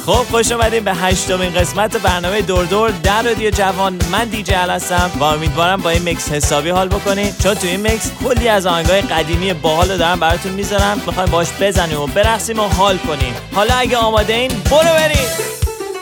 خب خوش اومدیم به 8مین قسمت برنامه دور دور در رادیو جوان. من دیجی ال هستم و امیدوارم با این میکس حسابی حال بکنین، چون تو این میکس کلی از آهنگای قدیمی باحال رو دارم براتون میذارم. میخوایم باش بزنیم و برقصیم و حال کنیم. حالا اگه آماده این برو بریم.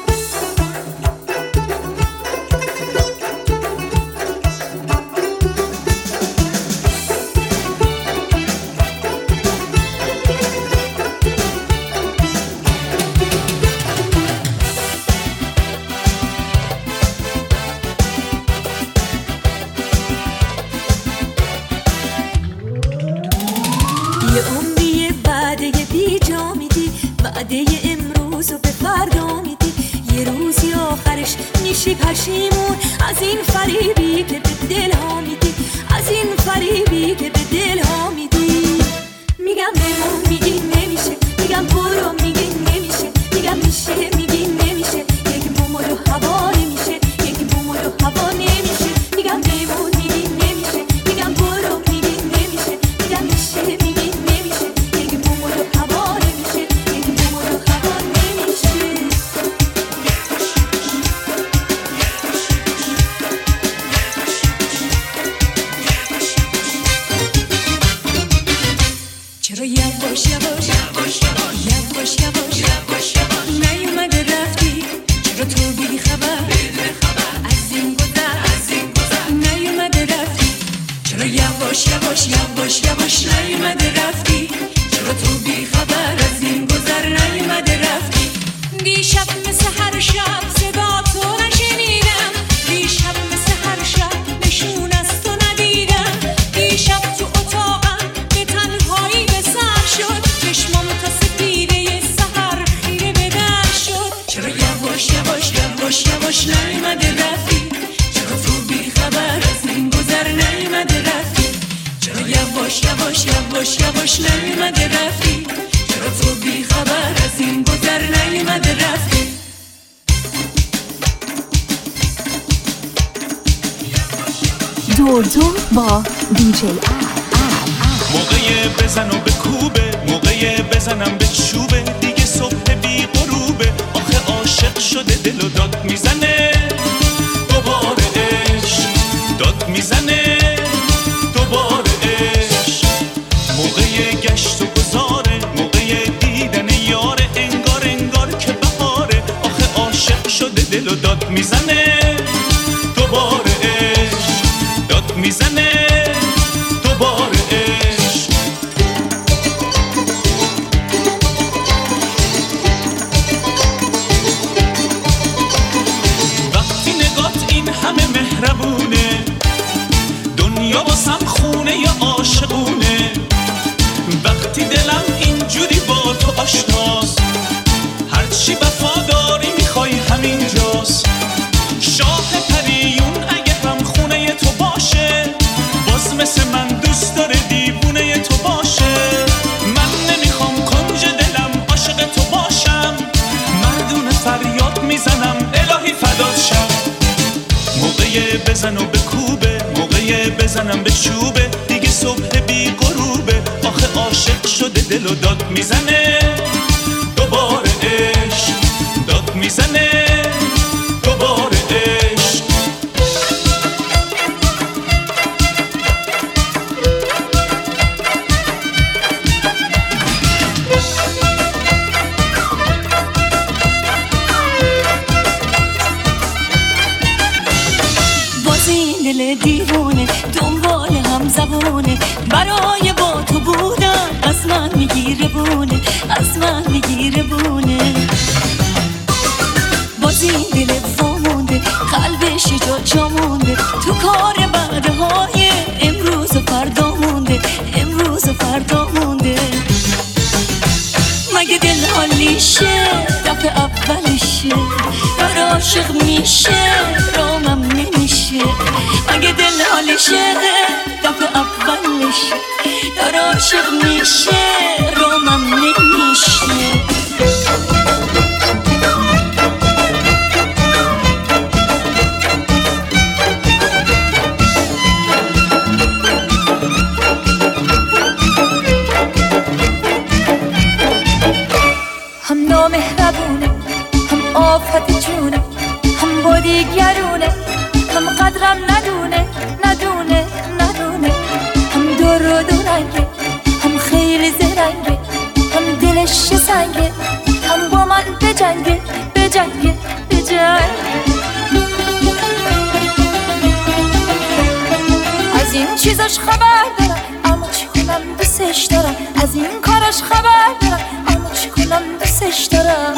پشیمون از این فریبی که به دل ها میدی، از این فریبی که به دل ها میدی. میگم بمون میگی نمیشه، میگم برو میگی نمیشه، میگم میشه میگی نمیشه، یک بوم و دو هوا نمیشه، یک بوم و دو هوا نمیشه. میگم بمون میگی نمیشه، میگم برو میگی نمیشه، میگم میشه میگی نمیشه، یک بوم و دو هوا نمیشه، یک بوم و دو هوا نمیشه. چرا یواش یواش یواش یواش یواش نیومده رفتی؟ چرا تو بی خبر از این گذر نیومده رفتی؟ چرا یواش یواش یواش یواش نیومده رفتی؟ چرا تو بی خبر از این گذر نیومده رفتی؟ دیشب مثل هر شب صدا تو نشنیدم، دیشب مثل هر شب نشون از تو ندیدم، دیشب تو اتاقم به تنهایی به سر شد، چشمام تا سپیده سحر خیره به در شد. چرا یواش یواش یواش یواش نیومده رفتی؟ چرا تو بی خبر از این گذر نیومده رفتی؟ چرا یواش یواش یواش یواش نیومده رفتی؟ چرا تو بی خبر از این گذر نیومده رفتی؟ دور دور با دیجی ال. موقع بزن و بکوبه، موقع بزنم به چوبه، دیگه صبح بی غروبه، آخه عاشق شده دل و داد میزنه دوباره عشق، داد میزنه دوباره عشق. موقع گشت و گذاره، موقع دیدن یاره، انگار انگار که بهاره، آخه عاشق شده دل و داد میزنه دوباره عشق، داد میزنه دوباره عشق. وقتی نگات این همه مهربونه، دنیا واسم خونه یا عاشقونه، وقتی دلم اینجوری با تو آشناست، هرچی وفاداری میخوای همینجاست. شاه پریون اگه هم خونه تو باشه، باز مثل من دوست داره دیوونه تو باشه. من نمیخوام کنج دلم عاشق تو باشم، مردونه فریاد میزنم الهی فدات شم. موقع بزن و بکوبه، موقع بزنم به چوبه، دیگه صبح بی غروبه، آخه عاشق شده دل و داد میزنه دوباره عشق، داد میزنه دوباره عشق. باز این دل دیوونه دنبال هم زبونه، برای با تو بودن از من میگیره بونه، از من میگیره بونه. باز این دل وامونده قلبش جا مونده، تو کار بعدهای امروز و فردا مونده، امروز و فردا مونده. مگه دل حالیشه دفعه اولشه، داره عاشق میشه رامم نمیشه. مگه دل حالیشه دفعه اولشه، داره عاشق میشه رامم نمیشه. هم نامهربونه آفت جونه، هم با دیگرونه، هم قدرم ندونه ندونه ندونه، هم دور و دورنگه، هم خیلی زرنگه، هم دلش سنگه، هم با من بجنگه بجنگه بجنگه. از این چیزاش خبر دارم اما چی کنم دوستش دارم، از این کاراش خبر دارم اما چی کنم دوستش دارم.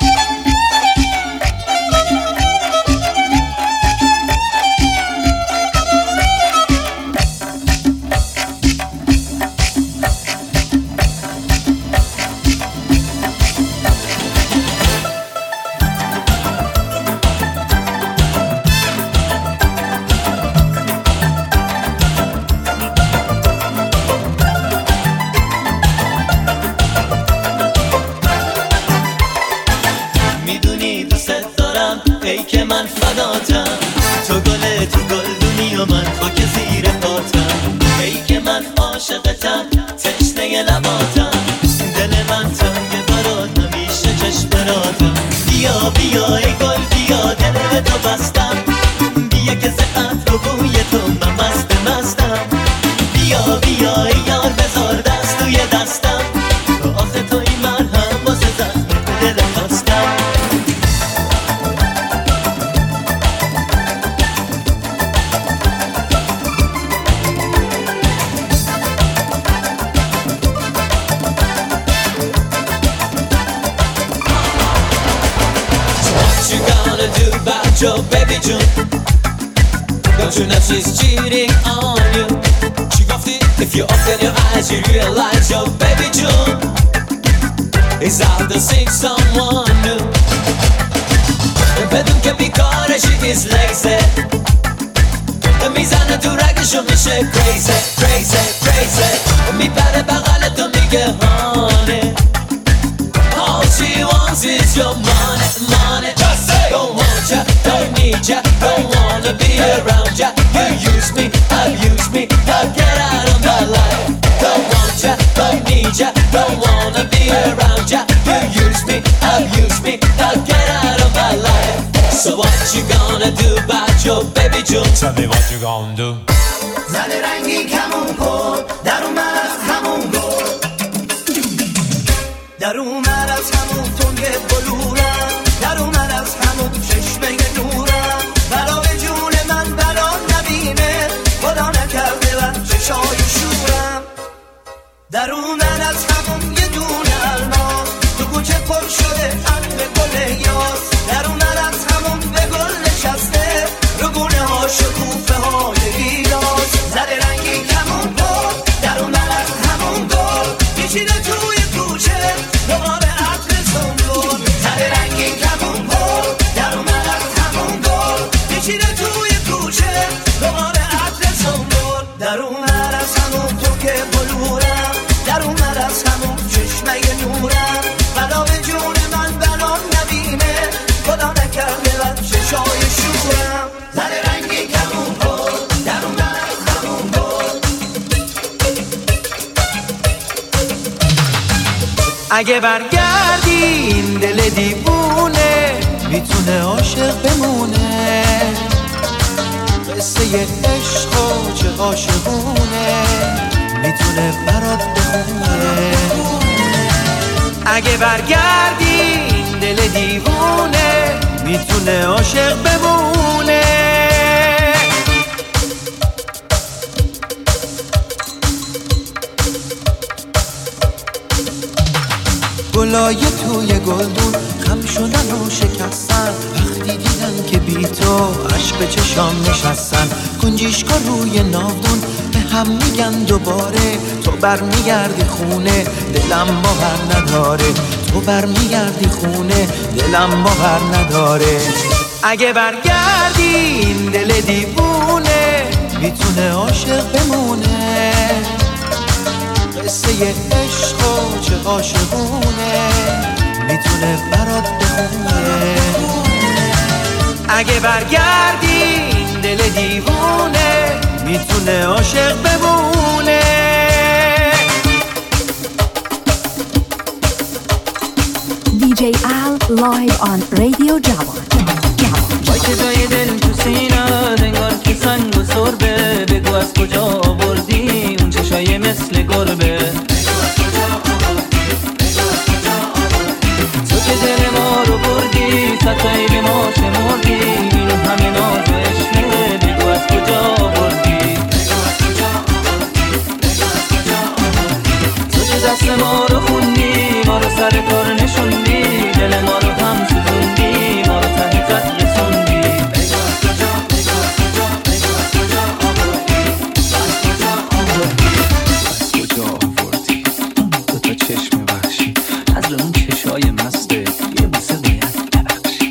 ای که من فداتم، تو گل تو گلدونی و من خاک زیر پاتم. ای که من عاشقتم، تشنه لباتم، دل من تنگ برات همیشه چشم براتم. بیا بیا ای گل بیا، دل تو بستم، بیا که زقت رو بوی تو من مست مستم. بیا بیا ای یار بذار دست توی دستم، آخه توی من هم واسه زخم دل خواستم. Your baby June, don't you know she's cheating on you? She got it. If you open your eyes, you realize your baby June is out to see someone new. بدون که بیکاره she is lazy. میزنه تو رگشو میشه crazy crazy crazy. میپره بغل تو میگه honey. All she wants is your money, money. Just say, don't want ya, don't need ya, don't wanna be around ya. You use me, abuse me, now get out of my life. Don't want ya, don't need ya, don't wanna be around ya. You use me, abuse me, now get out of my life. So what you gonna do about your baby June? Tell me what you gonna do. زن رنگی کمون کن، در اومد از همون گل، در اومد از همون تنگ بلورم، در اومد از همون چشمه نورم. بلا به جون من بلا نبینه، خدا نکرده و چشای شورم. در اومد از همون یه دونه الماس، تو کوچه پر شده عطر گل یاس. در اومد از همون به گل نشسته، رو گونه ها شکوفه های گیلاس. زده رنگی کمون کن، در اومد از همون گل، پیچیده توی کوچه دوباره عطر سنبول. زده رنگی کمون کن، در اومد از همون گل، پیچیده توی کوچه دوباره عطر سنبول. در اومد از همون تو که بلورم، در اومد از همون چشمه نورم. بلا به جون من بلا نبینه، خدا نکرده و چشای شورم. زده رنگی کمون کن، در اومد از همون گل. اگه برگردی این دل دیوونه، میتونه عاشق بمونه. قصه عشق و چه عاشقونه، میتونه برات بخونه. اگه برگردی این دل دیوونه، میتونه عاشق بمونه. گلای توی گلدون خم شدن و شکستن، وقتی دیدن که بی تو عشق چشام نشستن. گنجیشکا روی ناودون به هم میگن دوباره، تو برمیگردی خونه دلم باور نداره. تو برمیگردی خونه دلم باور نداره. اگه برگردی این دل دیوونه، میتونه عاشق بمونه. قصه عشق و چه عاشقونه، میتونه برات بخونه. اگه برگردی این دل دیوونه، میتونه عاشق بمونه. DJ Al live on Radio Jawan. وای که جای دل تو سینه انگار که سنگ و سربه بگو از کجا آوردی اون چشای مثل گربه تو که دل ما رو بردی ستایی به ما شمردی اینو همه ناز و عشقه بگو از کجا آوردی تو که دست ما رو خوندی ما رو سر کار نشوندی دل ما رو هم سوزوندی ما رو ته خط رسوندی کجا آوردی دو تا چشم وحشی از اون چشای مسته یه بوسه باید ببخشی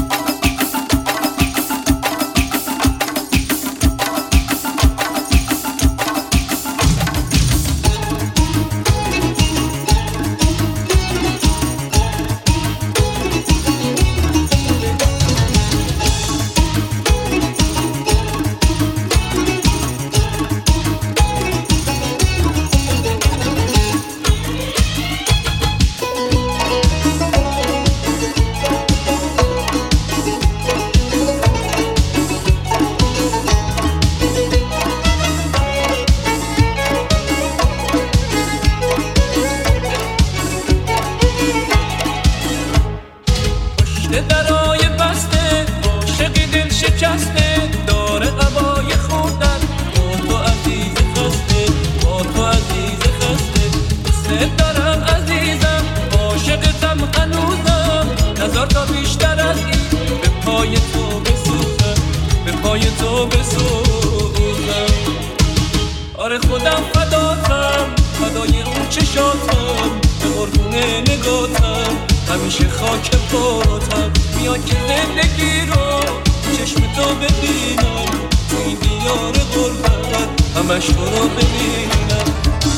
آره خودم فداتم فدای اون چشاتم به قربون نگاتم همیشه خاک پاتم میاد که زندگی رو چشم تو ببینم تو این دیار غربت همش تو رو ببینم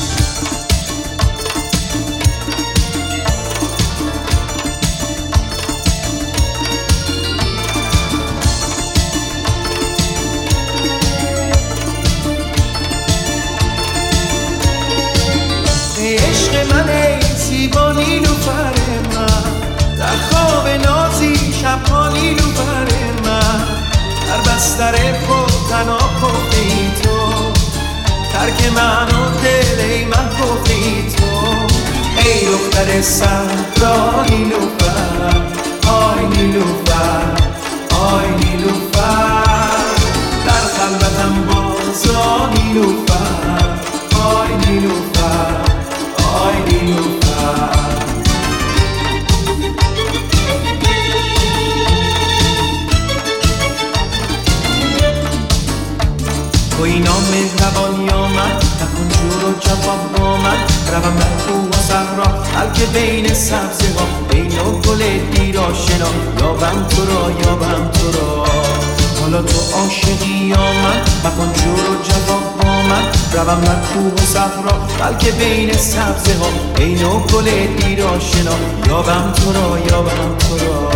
عشق من ای زیبا نیلوفر من در خواب نازی شبها نیلوفر من در بستر خود تنها کفی تو ترک من و دل ای من کفی تو ای دختر صحرا نیلوفر آی نیلوفر آی نیلوفر در خلوتم بازا نیلوفر آی نیلوفر آی نیلوفر توی نام مهربان یا من نکن جور و جواب با من روم در کوه و صحرا بلکه بین سبزه ها بین و گل دیر آشنا یابم تو را یابم تو را حالا تو عاشقی یا من مکن جور و جواب با من روم در کوه و صحرا بلکه بین سبزه ها بین و گل دیر آشنا یابم تو را یابم تو را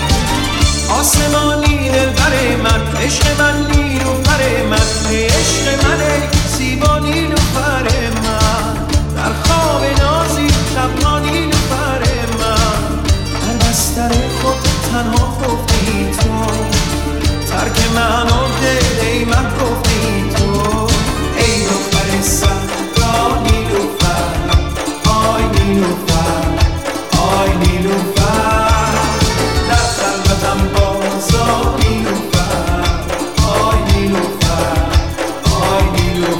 آسمانی دلبر من عشق من نیلوفر من عشق من زیبا نیلوفر من در خواب نازی شبها نیلوفر من در بستر خود تنها خفتی تو ترک من و دل ای من گفتی تو ای دختر صحرا نیلوفر آی نیلوفر آی نیلوفر در خلوتم بازا نیلوفر آی نیلوفر آی نیلوفر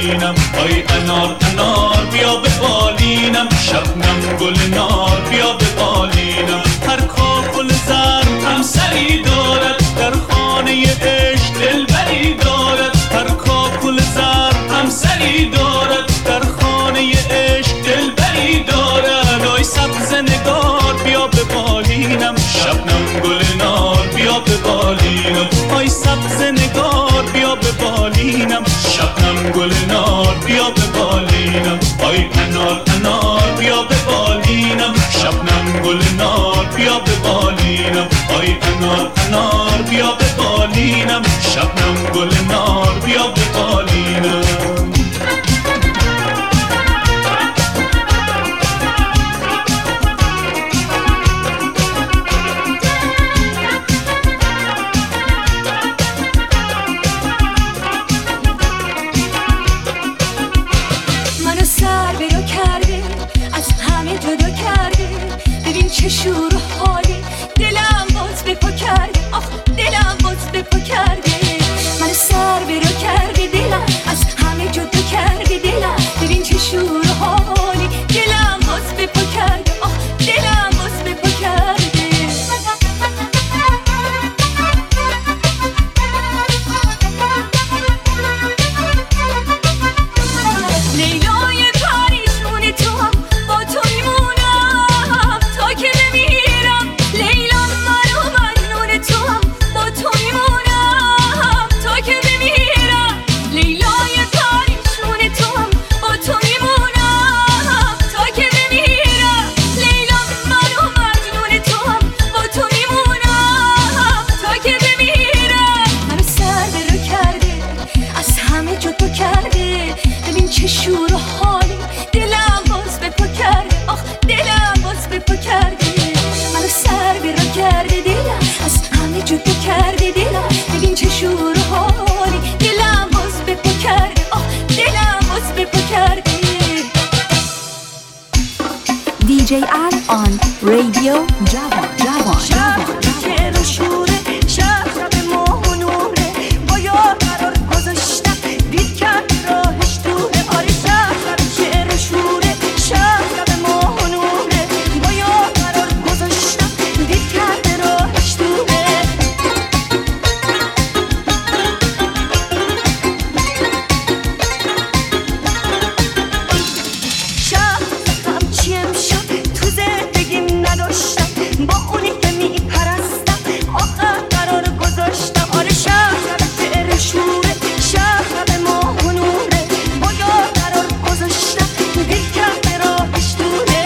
بالینم آی انار انار بیا به بالینم شبنم گل نار بیا به بالینم هر کاکل زرد هم سری دارد در خانه عشق دلبری دارد هر کاکل زرد هم سری دارد در خانه عشق دلبری دارد آی سبز نگار بیا به بالینم شبنم گل نار بیا به بالینم آی سبز نگار بیا به بالینم شبنم گل نار بیا به بالینم آی انار انار بیا به بالینم شبنم گل نار بیا به بالینم آی انار انار بیا به بالینم شبنم گل نار بیا به بالینم چه شور و حالی دلم باز به پا کرده آخ دلم باز به پا کرده من سر به رو کرده دلم از همه جدا کرده دلم ببین چه شور و حالی دلم باز به پا کرده آخ دلم باز به پا کرده لیلای پریشون تو هم با تو میمونم تا که بمیرم لیلا من و مجنون تو هم با تو میمونم تا که بمیرم لیلای پریشون تو هم با تو میمونم تا که بمیرم لیلا من و مجنون تو هم با تو میمونم تا که بمیرم منو سر به رو کرده از همه جدا کرده ببین چه شور و حالی دلم باز به پا کرده آخ دلم باز به پا کرده منو سر به رو کرده دلم از همه جدا کرده دلم ببین چه شور و حالی دلم باز به پا کرده آخ دلم باز به پا کرده DJ Al on Radio Javan. شهر و شوره شهر ماه و نوره با یار قرار گذاشتم دید کرد راهش دوره آره شهر و شوره شهر ماه و نوره با یار قرار گذاشتم دید کرد راهش دوره شهر همچی امشب تو زندگیم نداشتم با اونی که میپرستم آخر قرار گذاشتم آره شهر شوره شهر ماه و نوره با یار قرار گذاشتم دل کرده راهش دوره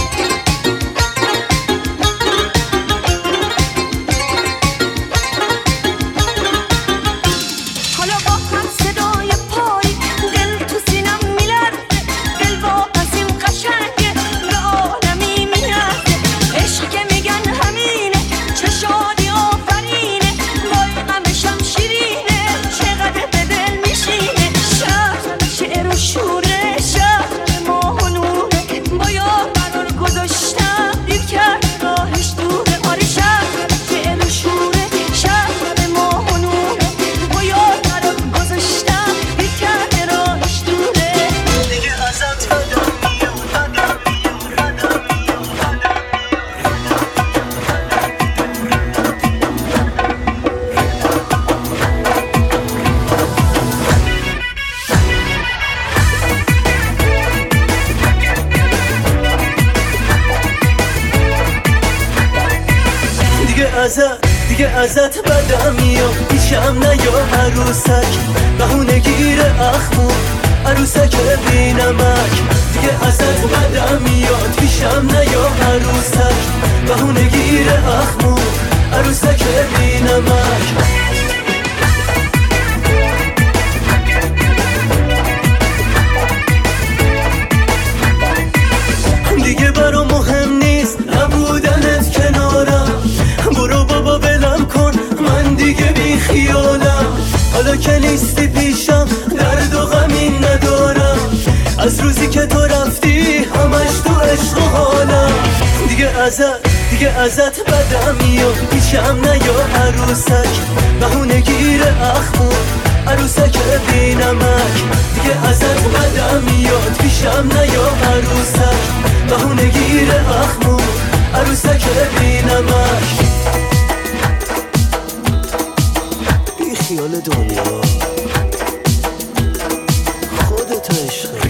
حالا با هر صدای پایی دل تو سینم میلرزه دل با عظیم قشنگه به عالمی میرزه عشق که میگن همینه چه شادی آفرینه وای غمشم شیرینه چقدر به دل میشینه شعر و شوره شهر ماه و نوره با یار قرار گذاشتم دیر کرد راهش دوره آره شعر و شوره شهر ماه و نوره با یار قرار گذاشتم دیر کرد راهش دوره دیگه ازت بدم میاد دیگه ازت بدم میاد پیشم نیا عروسک بهونه گیر اخمو عروسک بینمک دیگه ازت بدم میاد پیشم نیا عروسک بهونه گیر اخمو عروسک بینمک دیگه برام مهم نیست نبودنت کنارم برو بابا بلم کن من دیگه بی خیالم حالا که نیستی پیشم درد و غمی ندارم از روزی که تو رفتی همش تو عشق و حالم دیگه ازت بدم میاد پیشم نیا عروسک بهونه گیر اخمو عروسک بینمک دیگه ازت عروسک بهونه گیر اخمو عروسک ببینمش بی خیال دنیا خودت عشقی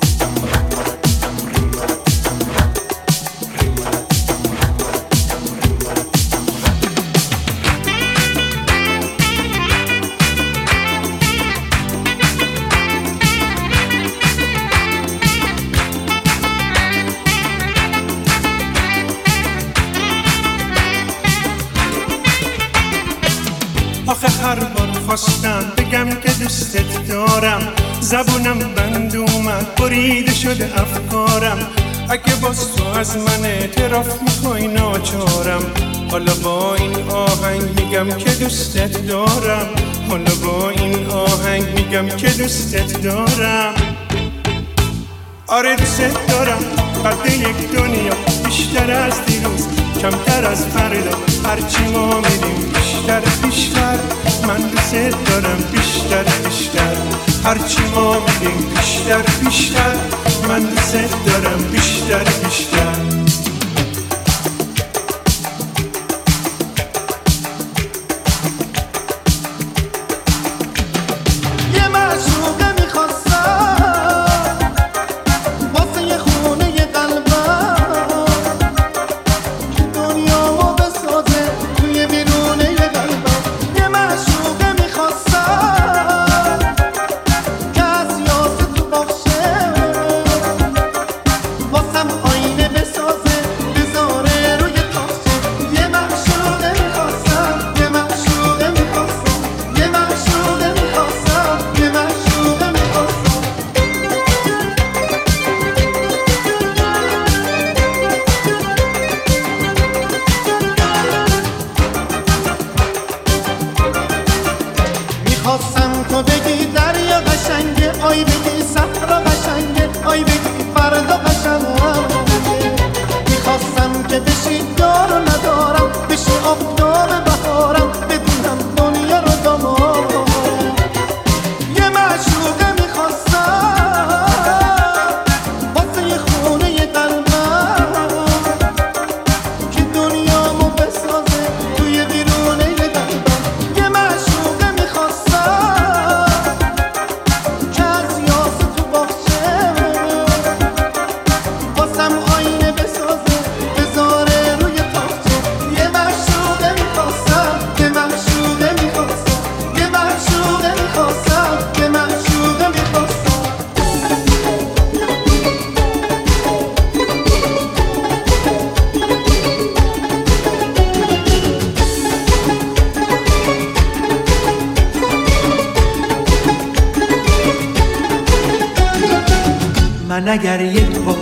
آخه هر بار خواستم بگم که دوستت دارم زبونم بند اومد بریده شده افکارم اگه باز تو از من اعتراف میخوای ناچارم حالا با این آهنگ میگم که دوستت دارم حالا با این آهنگ میگم که دوستت دارم آره دوستت دارم قد یک دنیا بیشتر از دیروز کمتر از فردا هرچی ما میریم بیشتر بیشتر من دوست دارم بیشتر بیشتر هرچی ما میریم بیشتر بیشتر من دوست دارم بیشتر بیشتر من اگر یک بار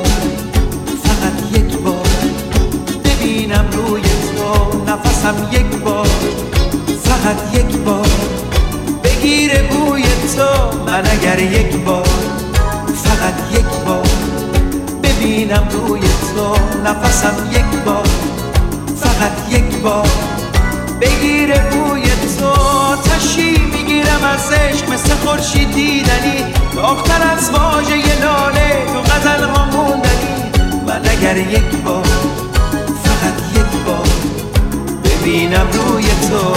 فقط یک بار ببینم روی تو نفسم یک بار فقط یک بار بگیره بوی تو من اگر یک بار فقط یک بار ببینم روی تو نفسم یک بار فقط یک بار بگیره بوی تو تشی میگیرم از عشق مثل خورشید دیدنی داغ‌تر از واژه لاله تو غزل ها موندنی من اگر یک بار فقط یک بار ببینم روی تو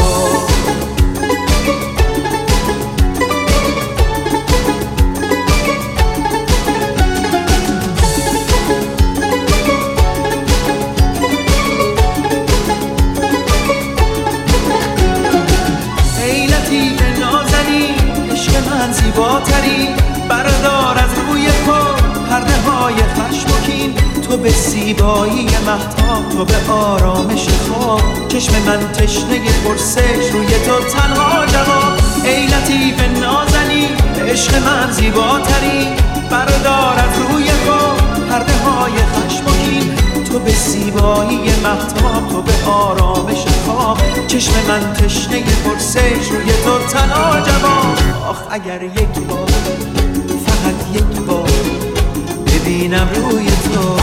زیباتری بردار از روی پا پرده های خشمگین تو به زیبایی مهتاب تو به آرامش خواب چشم من تشنه پرسش روی تو تنها جواب ای لطیف نازنین عشق من زیباتری بردار از روی پا پرده های خشمگین تو به زیبایی مهتاب تو به آرامش خواب چشم من تشنه پرسش روی تو تنها جواب آخ اگر یک بار فقط یک بار ببینم روی تو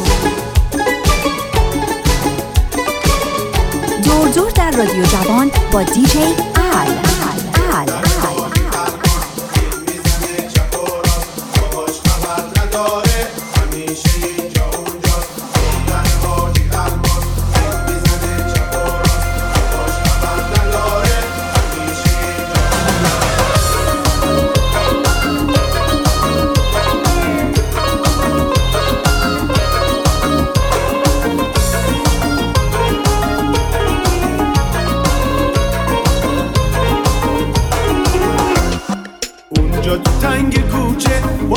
دور دور در رادیو جوان با دیجی ال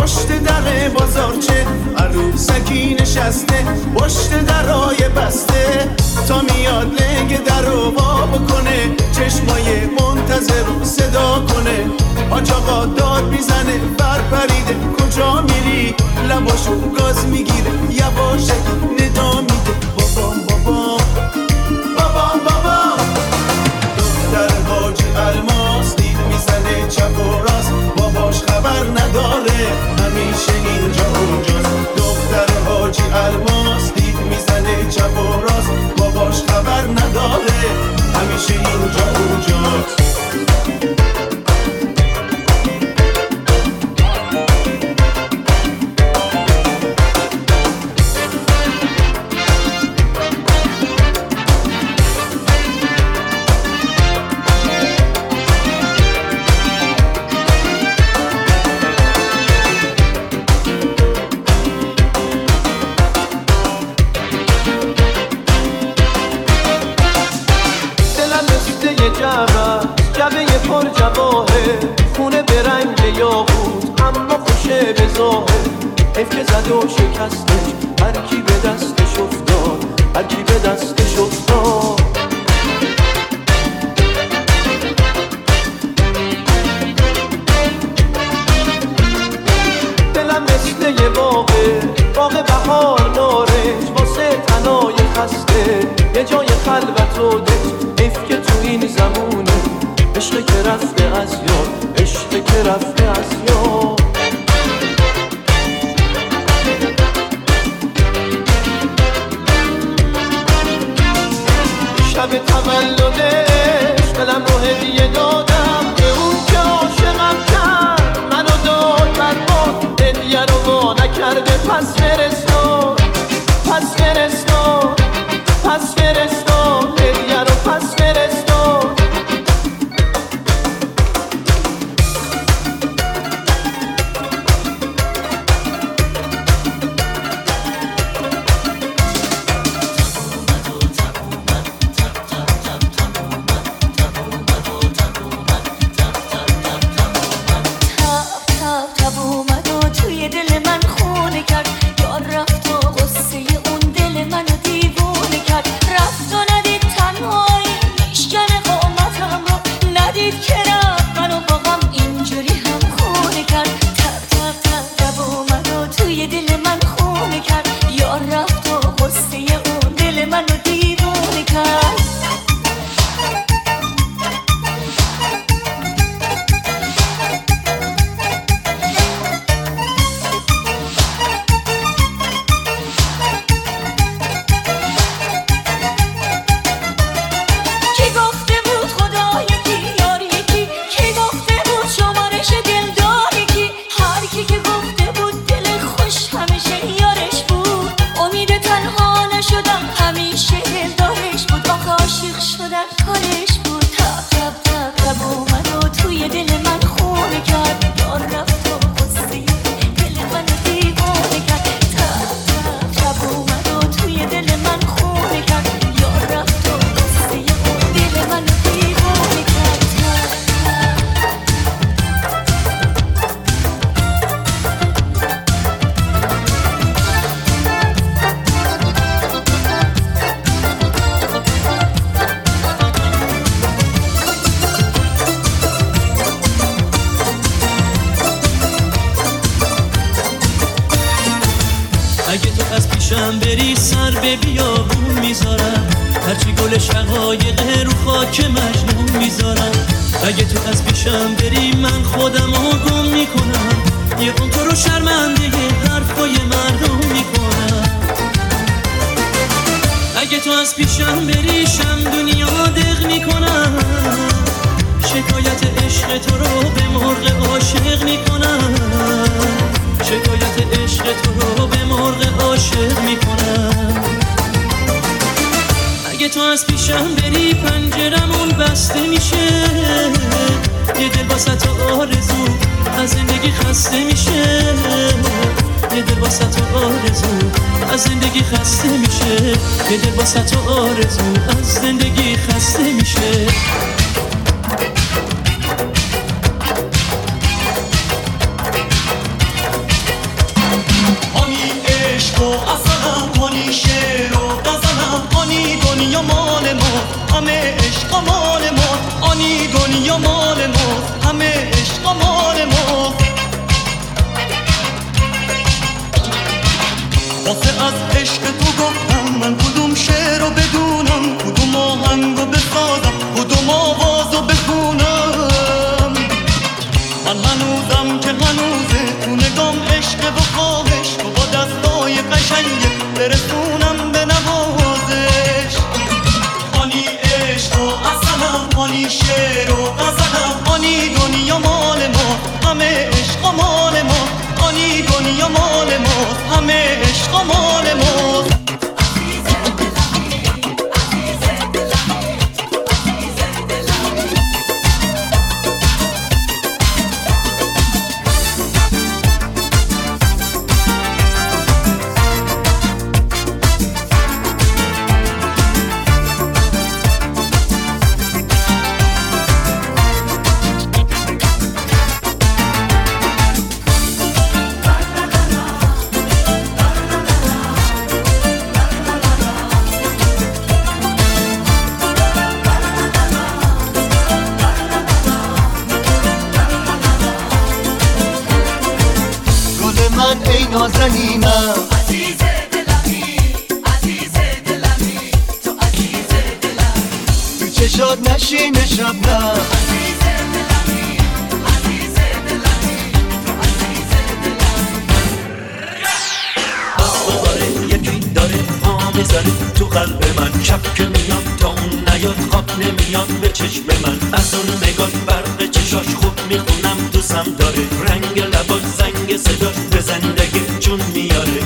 پشت در بازارچه عروسکی نشسته پشت درای بسته تا میاد لنگ در رو وا بکنه چشمای منتظر رو صدا کنه حاج آقا داد میزنه بر پریده کجا میری لباشو گاز میگیره یواشکی ندا میده بابام بابام بابام بابام دختر حاجی الماس دید میزنه چپ و راست باباش خبر نداره همیشه اینجا اونجاست دختر حاجی الماس دید میزنه چپ و راست باباش خبر نداره همیشه اینجا اونجاست جبه پر جواهه خونه به رنگ یاقوت اما خوشه به ظاهر حیف که زد و شکستش هر کی به دستش افتاد هر کی به دستش افتاد دلم مثل یه باغ بهار نارنج واسه تنای خسته یه جای خلوت و دل حیف که تو این زمونه عشقی که رفته از یاد عشقی که رفته از یاد شب تولدش دلم رو هدیه دادم به اون که عاشقم کرد منو داد برباد هدیه رو وا نکرده پس فرستاد پس فرستاد پس فرستاد هدیه رو پس فرستاد پیشم بری سر به بیابون میذارم هرچی گل شقایق رو خاک مجنون میذارم اگه تو از پیشم بری من خودمو گم میکنم یه اون تو رو شرمنده حرفای مردم میکنم اگه تو از پیشم بری شم دنیا دق میکنم شکایت عشق تو رو به مرغ عاشق میکنم شکایت عشق تو رو به مرغ عاشق میکنم اگه تو از پیشم بری پنجرمون بسته میشه یه دل واسه تو آرزو از زندگی خسته میشه یه دل واسه تو آرزو از زندگی خسته میشه یه دل واسه تو آرزو از زندگی خسته میشه عشق و اصلم، آنی شعر و غزلم، آنی دنیا مال ما، همه عشق مال ما، آنی دنیا مال ما، همه عشق مال ما. واسه از عشق تو گفتم من کدوم شعر رو بدونم، کدوم آهنگ رو بسازم، کدوم آواز رو بخونم. من هنوزم که هنوزه تو نگام عشق و خواهش، تو با دستای قشنگه برسونم به نوازش. آنی عشق و اصلم، آنی شعر و غزلم، آنی دنیا مال ما، همه عشق مال ما، آنی دنیا مال ما، همه عشق مال ما. نازنینم عزیز دلمی، عزیز دلمی، تو عزیز دلمی، تو چشات نشینه شبنم عزیز دلمی، عزیز دلمی، تو عزیز دلمی. اصلا داره یکی داره پا میذاره تو قلب من، شب که میاد تا اون نیاد خواب نمیاد به چشم من. از اون نگاه برق چشاش خوب میخونم دوستم داره، رنگ لباش زنگ صداش به زندگی جون میاره.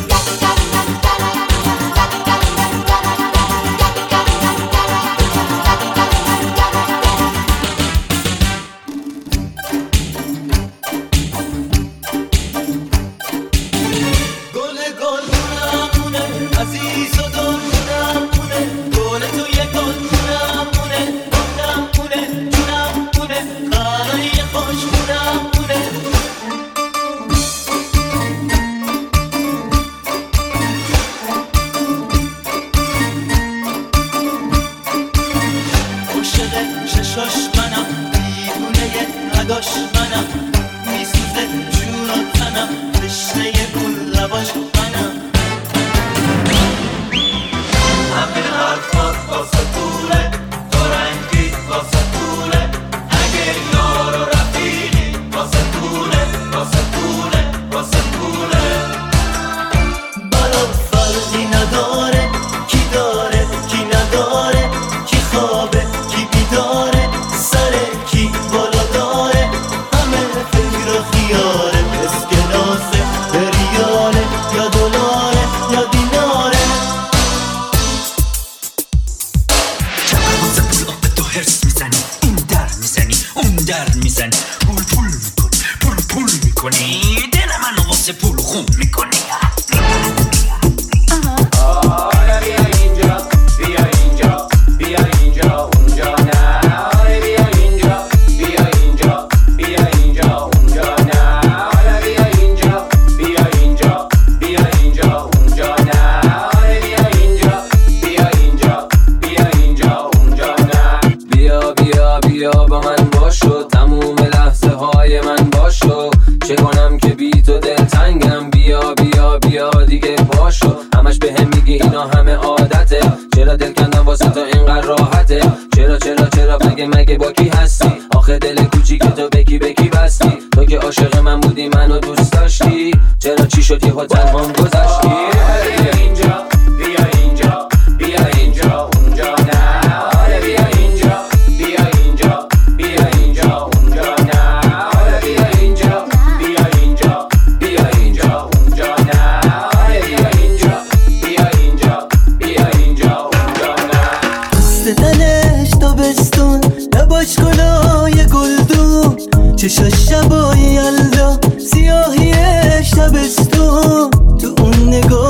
چشاش شبای یلدا سیاهی شبستون، تو اون نگاه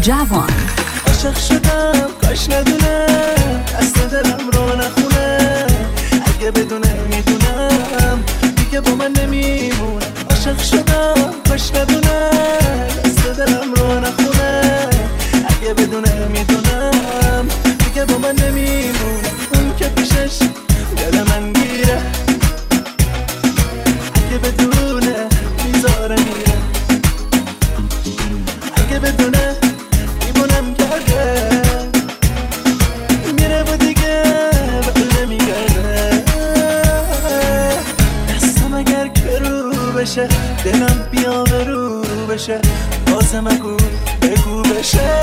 جوان. عاشق شدم کاش ندونم دست دلم رو نخونه، اگه بدونه میدونم دیگه با من نمیمونه. عاشق شدم کاش ندونم دست دلم رو نخونه، اگه بدونه میدونم دیگه با من نمیمونه. اون که پیشش دل من گیره، اگه بدونه میذاره میره، اگه بدونه میمونم کرده میره و دیگه بقل نمیگرده. دستم اگر که رو بشه دلم بیا به رو بشه، بازم بگو بشه.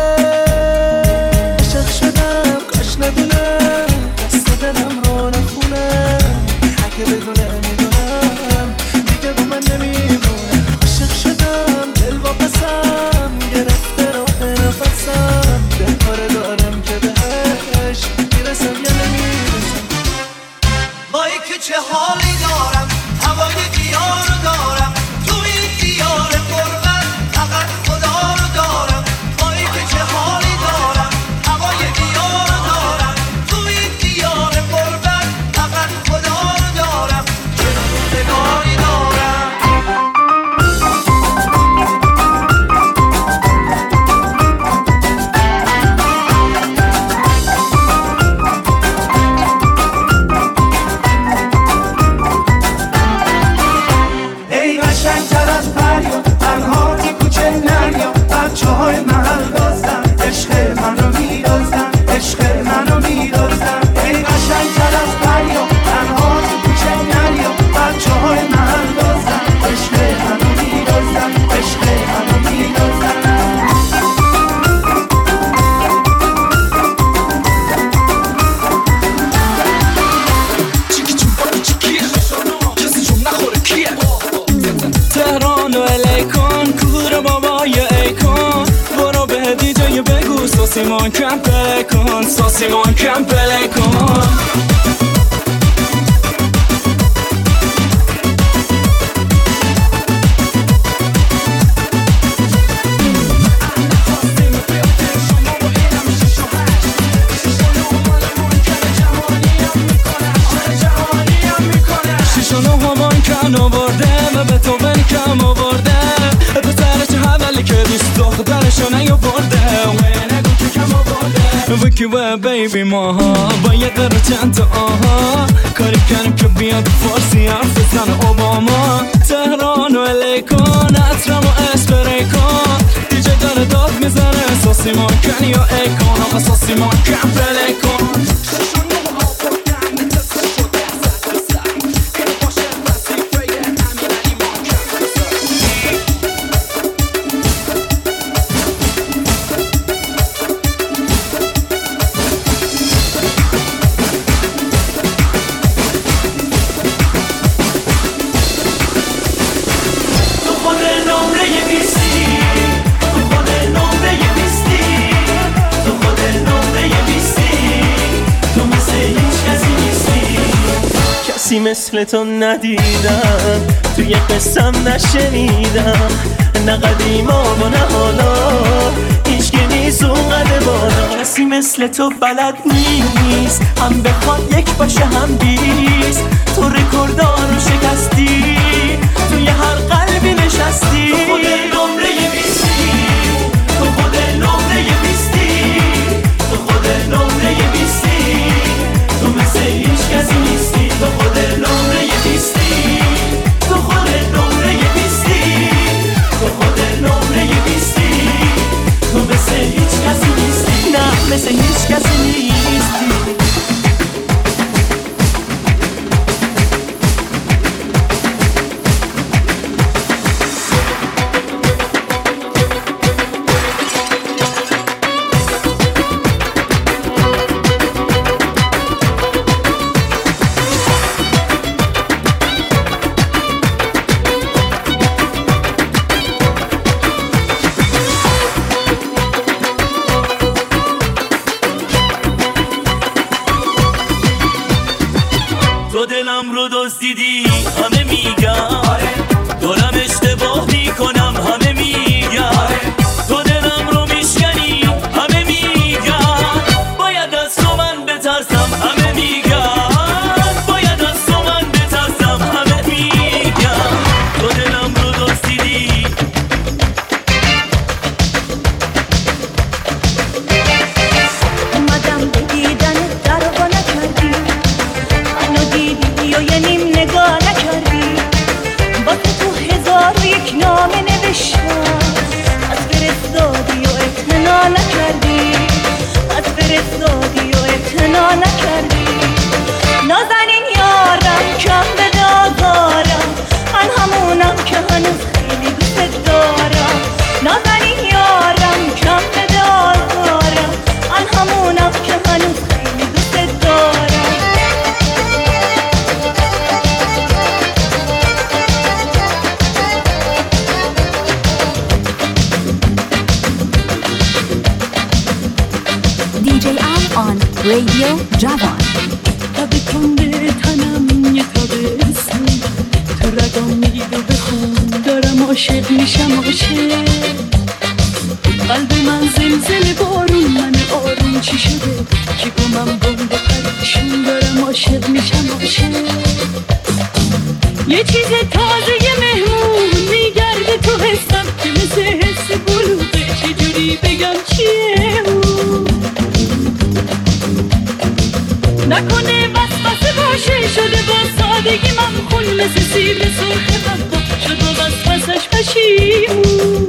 عاشق شدم کاش ندونم دست دلم رو نخونه، اگه بدونه میدونم دیگه با من نمیمونه. عاشق شدم دل واپسم گرفته راه نفسم، دل کاره دارم که بهش میرسم یا نمیرسم. وای که چه حالی دارم، هوای دیار رو دارم، تو این دیار قربت فقط خدا رو دارم. وای که چه حالی دارم، هوای دیار رو دارم، تو این دیار قربت فقط خدا رو دارم. چه روزگاری دارم. ای قشنگتر از پریا تنها تو کوچه نریا، بچه های محل دازدن عشق منو میدازدن، عشق منو میدازدن. ای قشنگتر از پریا تنها تو کوچه نریا، بچه های محل دازدن عشق منو میدازدن، عشق منو میدازدن. تهران و الیکن کور بابای ایکن، برو به دیجای بگو ساسیمان کم پله کن، ساسیمان کم پله کن. شیشانو همان کن آورده و به تو بن کم آورده، پسر چه حوالی که بیست دخترشو نیاورده، نگو که کم آورده. وکی و بیبی ماها با یه قرار چند تا آها، کاری کنیم که بیاد فارسی حرف بزن اوباما. تهران و الیکن عطرم و اسپری کن، دیجه داره داد میزنه ساسیمان کن یا ایکن، آقا ساسیمان کن پله کن. کسی مثل تو ندیدم، توی قصم نشنیدم، نه قدیما و نه حالا هیچ که نیست اونقدر بالا. کسی مثل تو بلد نیست، هم بخواد یک باشه هم بیست، تو رکوردار رو شکستی، توی هر قلبی نشستی. تو خود نمره بیستی، تو خود نمره بیستی، تو خود نمره بیستی، تو مثل هیچ کسی نیستی. تو خود نمره بیستی، تو خود نمره بیستی، تو خود نمره بیستی، تو مثل هیچ کسی نیستی. نه مثل هیچ کسی نیستی. تو دلم رو دزدیدی همه میگن، دارم اشتباه میکنم همه میگن، تو دلم رو میشکستی رادیو جوان. تب کنده تنم یه تابستون، تو رگام میدو بخون دارم عاشق میشم عاشق. قلب من زلزله بارون، من آروم چی شده که گمم بمب پریشون دارم عاشق میشم عاشق. یه چیز تازه یه مهمون میگرده تو حسم که مثل حس بلوغه، چجوری بگم چیه اون؟ نکنه وسوسه باشه شده با سادگی من خون مثل سیب سرخ من شد با وسوسش پشیمون.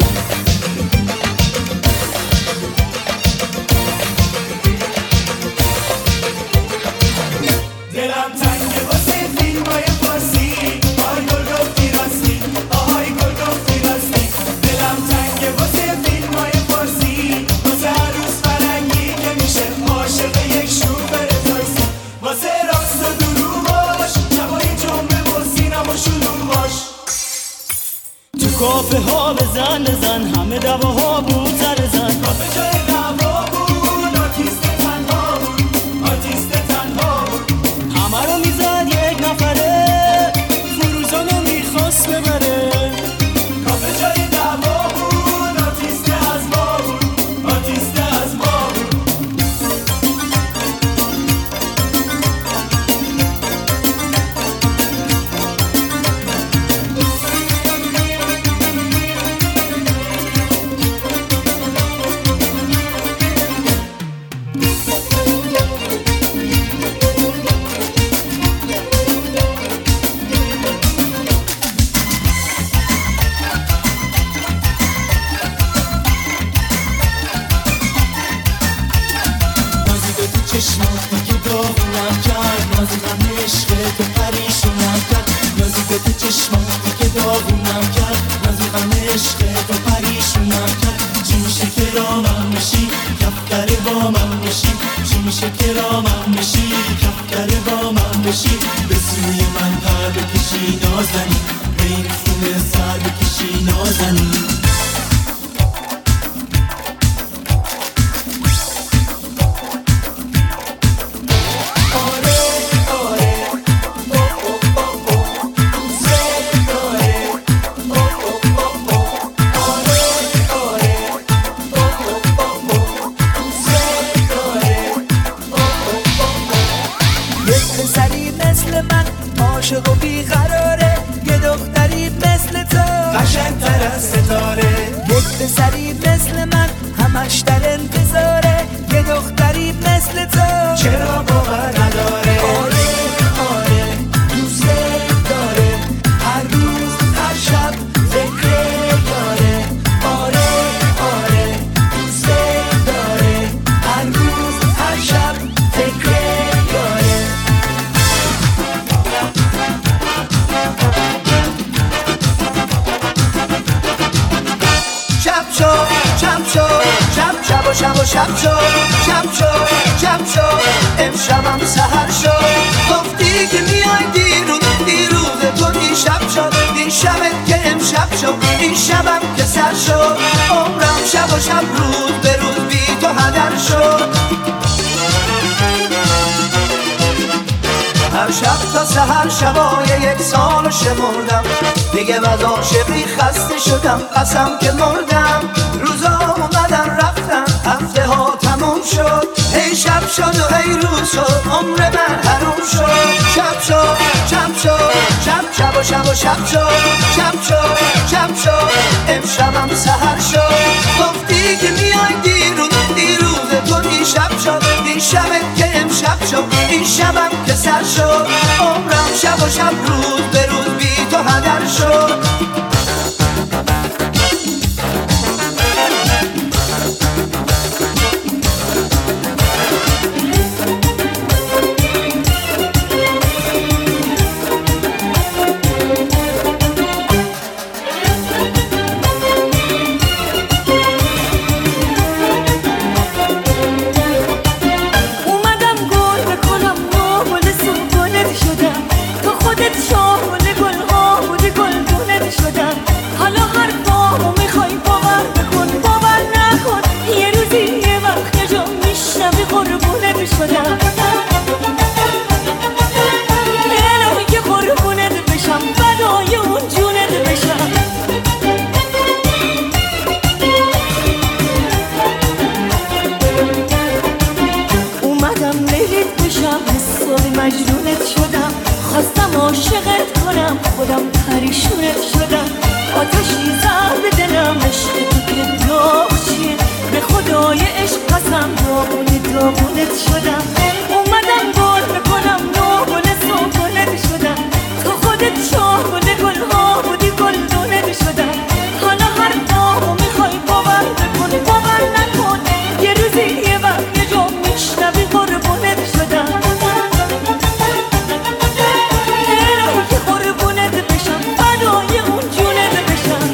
دلم تنگه واسه فیلمای فارسی، آهای گل گفتی راستی، آهای گل گفتی راستی. دلم تنگه واسه فیلمای فارسی، واسه عروس فرنگی که میشه عاشق یک شوفر تاکسی. واسه راست و دروغاش، شبای جمعه و سینما شلوغاش. تو کافه ها بزن همه دواها بود سر زن. کافه جای دعوا بود، آرتیست تنها بود، آرتیست تنها بود. همه رو میزد یک نفره، فروزانو میخواست ببره. کافه جای دعوا بود، آرتیست از ما بود، آرتیست از ما بود. چشمات دیگه داغونم کرد، نازی غم عشق تو پریشونم کرد. نازی به تو چشمات دیگه داغونم کرد، نازی غم عشق تو پریشونم کرد. چی میشه که رامم بشی، کفتر با من بشی. چی میشه که رامم بشی، کفتر با من بشی. به سوی من پر بکشی نازنی، بین خونه سر بکشی نازنی. عاشق و بیقراره، یه دختری مثل تو قشنگ‌تر از ستاره. یک پسری مثل من همش در انتظاره، یه دختری مثل تو چرا باور نداره. آره آره دوست داره، هر روز هر شب فکر یاره. آره آره دوست داره، هر روز هر شب فکر یاره. شب شو امشبم سحر شد. گفتی که میای دیروز تو دیشب شد. این شبت که امشب شد، این شبم که سر شد. عمرم شب و شب روز به روز بی تو هدر شد. هر شب تا سحر شبای یک سال شمردم، دیگه از عاشقی خسته شدم، قسم که مردم. روزا اومدن رفتن، هفته ها تموم شد. هی شب شد و هی روز شد، عمر من حروم شد. شب شد شب شد امشبم سحر شد. گفتی که میای دیروز تو دیشب شد. این شبت که امشب شد، این شبم که سر شد. عمرم شب و شب روز به روز بی تو هدر شد. عاشقت کنم خودم پریشونت شدم آتشی زر به دلم عشق تو که داغ چیه به خدای عشق قسم داغونت شدم اومدم گل بکنم نوگل سوگلت شدم تو خودت شاهگل گلها بودی گلدونت شدم حالا هر داغو میخوای باور بکن باور نکن یه روزی یه وقت یه جا میشنوی قربونت شدم الهی که قربونت بشم فدای اون جونت بشم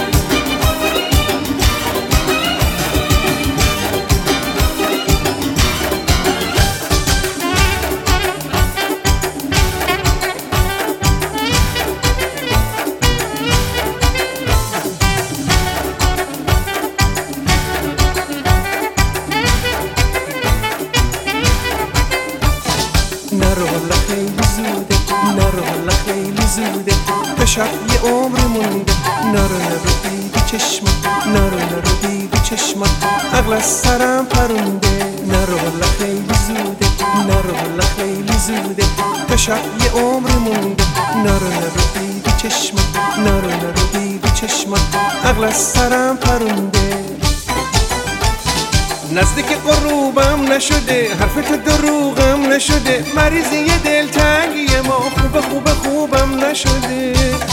نرو حالا خیلی زوده نرو حالا خیلی زوده به شب یه عمر مونده نرو دیدی چشمت نرو دیدی چشمت عقل از سرم پرونده نرو حالا خیلی زوده نرو حالا خیلی زوده به شب یه عمر مونده نرو دیدی چشمت نرو دیدی چشمت عقل از سرم پرونده نزدیک قروبم نشده حرف تو دروغم نشده مریضی دلتنگی ما خوبم نشده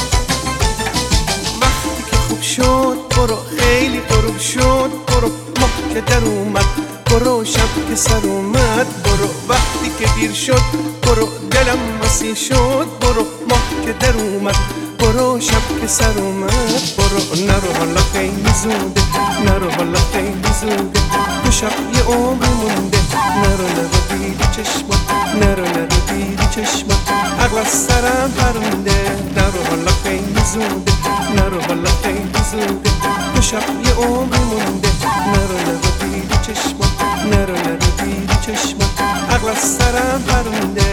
وقتی که خوب شد برو خیلی غروب شد برو ماه که در اومد برو شب که سر اومد برو وقتی که دیر شد برو دلم وسیع شد برو ماه که در اومد برو شب که سر اومد برو نرو حالا خیلی زوده نرو حالا خیلی زوده تو شب یه عمر مونده نرو دیدی چشمت نرو دیدی چشمت عقل از سرم پرونده نرو حالا خیلی زوده نرو حالا خیلی زوده تو شب یه عمر مونده نرو دیدی چشمت نرو دیدی چشمت عقل از سرم پرونده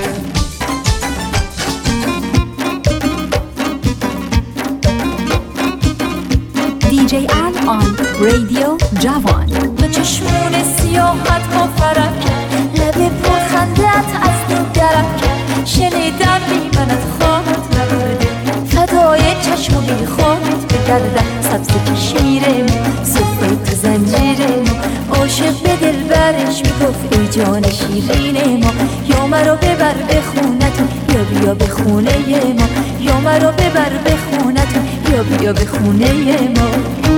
DJ Al on Radio Javan. به چشمون سیاحت با فرق لب پرخندت از دل درک شنیدم بی منت خواهد نبرده فدای چشم و بی خواهد بگردم سبز کشمیرم صفحه تو زنجیرم عاشق به دل برش میگفت ای جان شیرین ما یا مرا ببر به خونتون یا بیا به خونه ما یا مرا ببر به خونتون یا بیا به خونه ما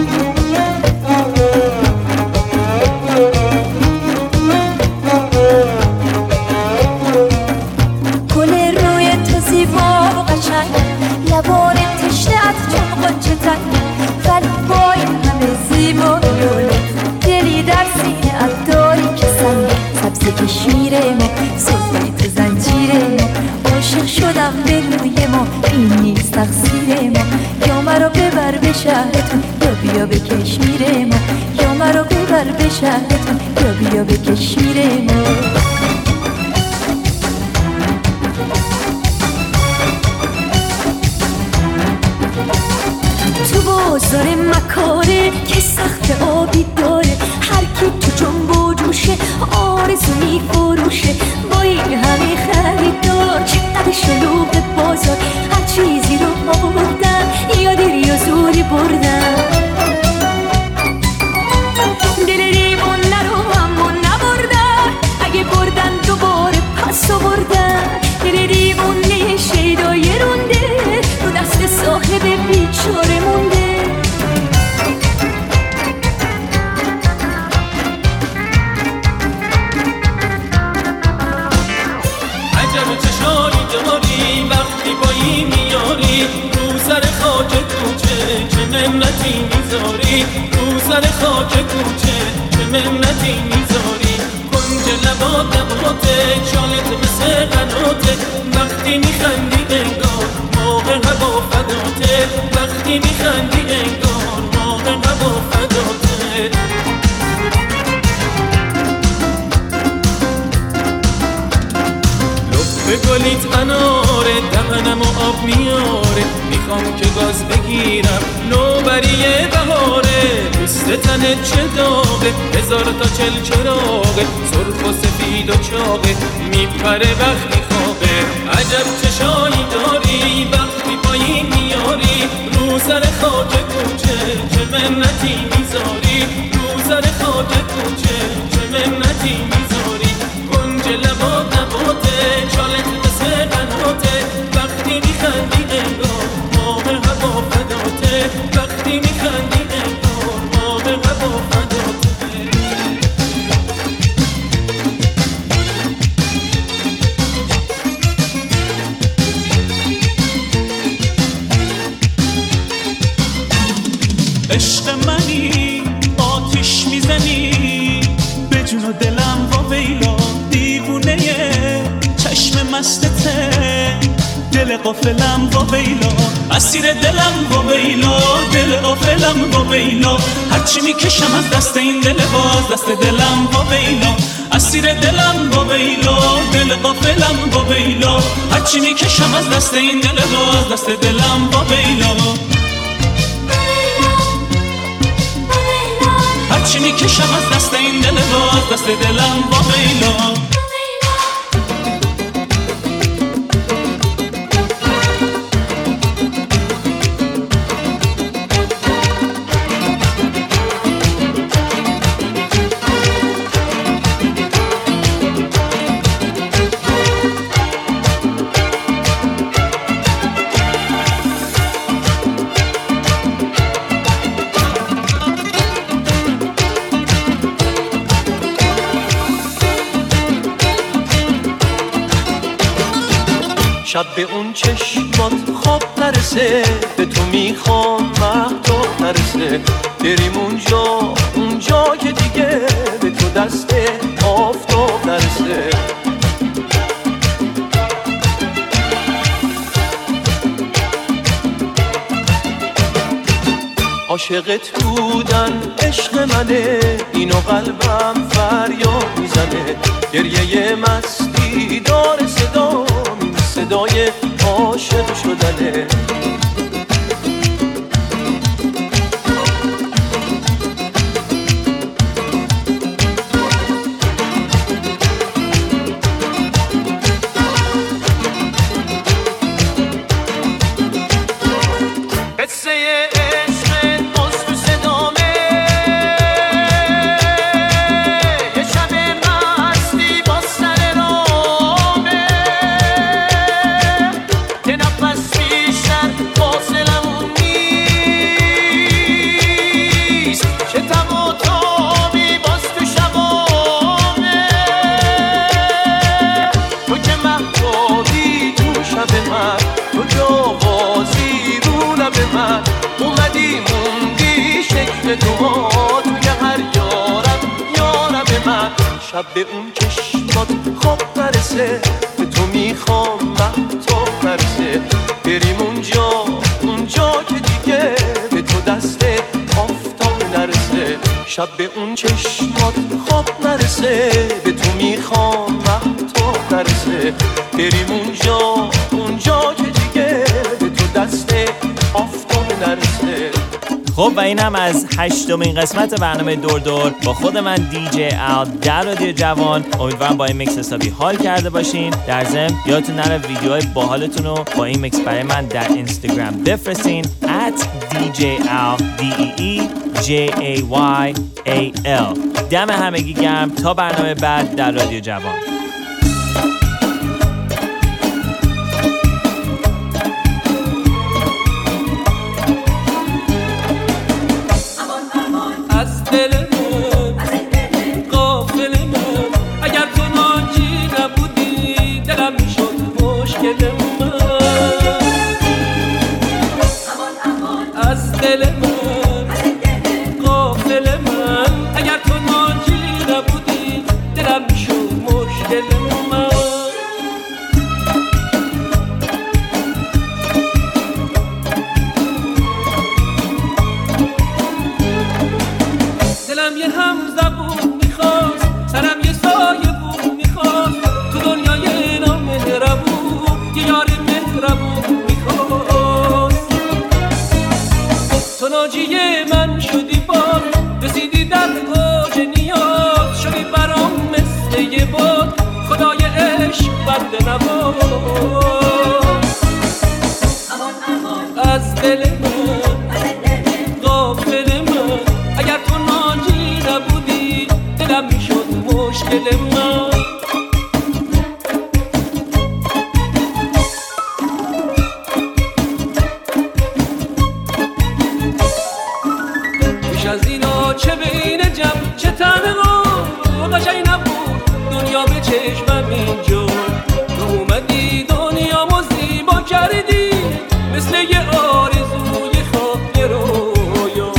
گل روی تو زیبا و قشنگ لبان تشنه‌ات چون غنچه تنگ ولی با این همه زیبایی و دلی در سینه‌ات داری که سنگ سبز کشمیر ما صفحه تو زنجیر ما عاشق شدم به روی ما این نیست تقصیر ما یا مرا ببر به شهرتون یا بیا به کشمیر ما یا مرا ببر به شهرتون یا بیا به کشمیر ما تو بازار مکاره که سخت آبی داره هر کی تو جنب و جوشه آرزو میفروشه با این همه خریدار چقدر شلوغ بازار هر چیزی رو آوردن یا دیر یا زوری بردن دل ریمون رو همون نبردن اگه بردن دوباره پس آوردن دل ریمون شیدای رونده رو دست صاحب بیچاره مونده عجب چشایی داری وقتی با این میاری رو سر خاک کوچه چه منتی میذاری رو سر خاک کوچه چه منتی میذاری کنج لبات نباته چالت مثل قناته وقتی میخندی انگار موقع هوا فداته وقتی میخندی انگار موقع هوا فداته به گلیت اناره دهنم و آب میاره میخوام که گاز بگیرم نوبریه بهاره پوست تنت چه داغه هزار تا چل چراغه سرخ و سفید و چاقه میپره وقتی خوابه عجب چشایی داری وقتی پایین میاری رو سر خاک کوچه چه منتی میذاری رو سر خاک کوچه چه منتی میذاری گنج لبات نباته چالت مثل قناته وقتی میخندی انگار ماه هوا فداته وقتی میخندی انگار ماه هوا فداته عشق منی آتیش میزنی به جون و دلم و ویلا دیوونه چشم مستته دل غافلم و ویلا اسیر دلم و ویلا دل غافلم و ویلا هرچی میکشم از دست این دل باز دست دلم و ویلا اسیر دلم و ویلا دل غافلم و ویلا هرچی میکشم از دست این دل باز دست دلم و ویلا هرچی میکشم از دست این دل باز دست دلم با ویلا شب به اون چشمات خواب نرسه به تو میخوام مهتاب نرسه بریم اونجا که دیگه به تو دست آفتاب نرسه عاشقت بودن عشق منه اینو قلبم فریاد میزنه گریه مستی داره صدای عاشق شدنه شب به اون چشمات خواب نرسه به تو میخوام مهتاب نرسه بریم اونجا که دیگه به تو دست آفتاب نرسه شب به اون چشمات خواب نرسه به تو میخوام مهتاب نرسه بریم اونجا که دیگه به تو دست آفتاب نرسه. خب و این هم از 8مین قسمت برنامه دور دور با خود من دیجی ال در رادیو جوان. امیدوارم با این میکس حسابی حال کرده باشین. در ضمن یادتون نره ویدیوهای باحالتون رو با این میکس برای من در اینستاگرام بفرستین @DJAL DEEJAYAL. دم همگی گرم تا برنامه بعد در رادیو جوان. از دل من غافل من اگر تو ناجی نبودی دلم میشد مشکل من بیش از اینا چه بین جمع چه تنها قشنگ نبود دنیا به چشمم اینجا تو اومدی دنیامو زیبا کردی مثل یه آرزوی خواب یه رویا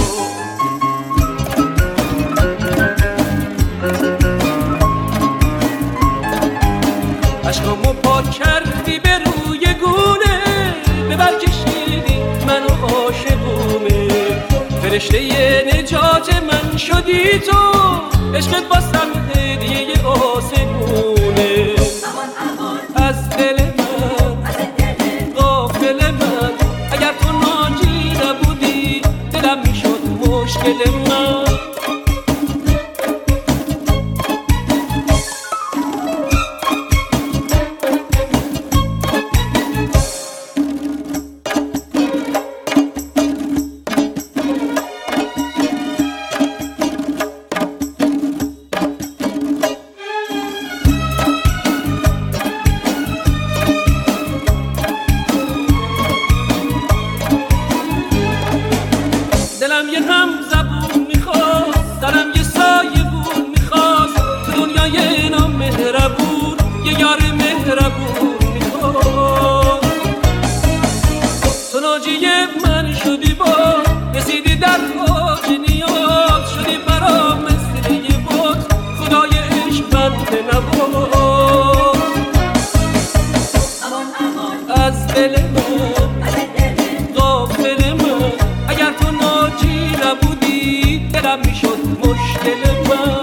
عشقامو پاک کردی به روی گونه ببر کشیدی منو عاشقونه فرشته نجات من شدی تو عشقت واسم هدیه آسمونه از دل من غافل من اگر تو ناجی نبودی دلم میشد مشکل من دلم یه هم زبون میخواست دلم یه سایه بون میخواست تو دنیای نامهربون یه یار مهربون میخواست تو ناجی من شدی با رسیدی در اوج نیاز شدی برام مثل یه بت خدای عشق بنده نبود از دل من غافل من اگر تو ناجی نبودی دلم میشد مشکل من